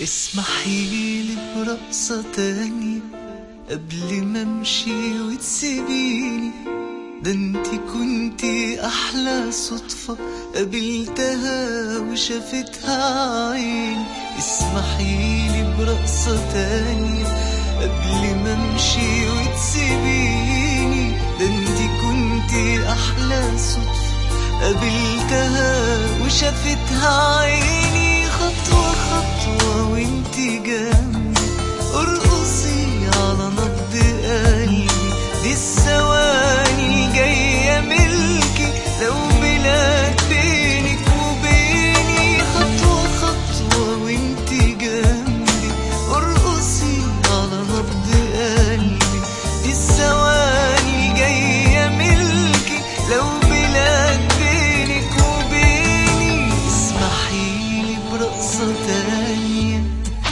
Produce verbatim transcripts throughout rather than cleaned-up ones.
اسمحيلي برقصة تانية قبل ما امشي وتسيبيني. ده انتي كنتي احلى صدفة قابلتها وشافتها عيني. اسمحيلي برقصة تانية قبل ما امشي وتسيبيني. ده انتي كنتي احلى صدفة قابلتها وشافتها عيني. خطوة خطوة وانتي جنبي ارقصي على نبض قلبي. دي الثواني الجاية ملكي لو بلاد بينك وبيني. خطوة خطوة وانتي جنبي ارقصي على نبض قلبي. دي الثواني الجاية ملكي لو بلاد بينك وبيني. اسمحيلي برقصة تانية.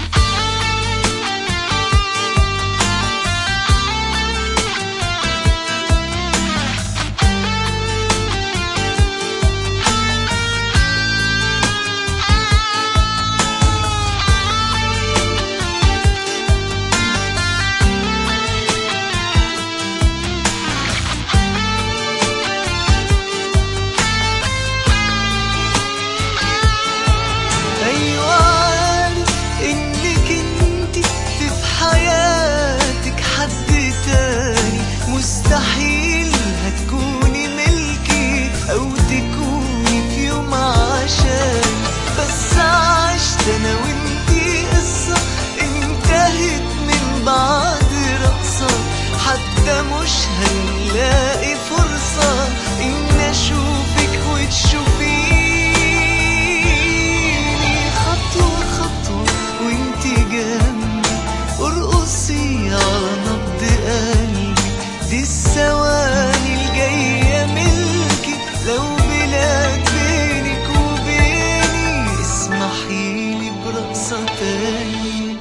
مستحيل هتكوني ملكي أو تكوني في يوم عشان بس عشت أنا وانتي قصة انتهت من بعد رقصة. حتى مش هنلاقي فرصة إن أشوفك وتشوفيني. خطوة خطوة وانتي جنبي ارقصي على نبض قلبي. دي الثواني الجاية ملكي لو بلاد بينك وبيني. اسمحيلي برقصة تانية.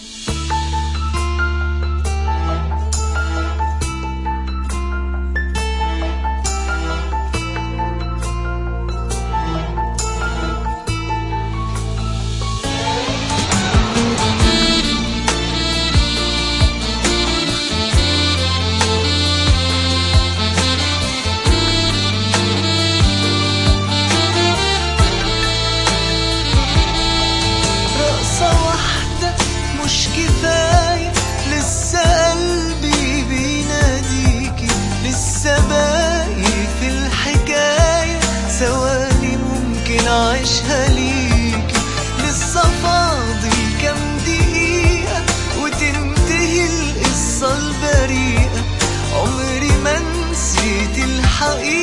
مش كفاية لسه قلبي بيناديكي. لسه باقي في الحكاية ثواني ممكن أعيشها ليكي. لسه فاضل كام دقيقة وتنتهي القصة البريئة. عمري ما نسيت الحقيقة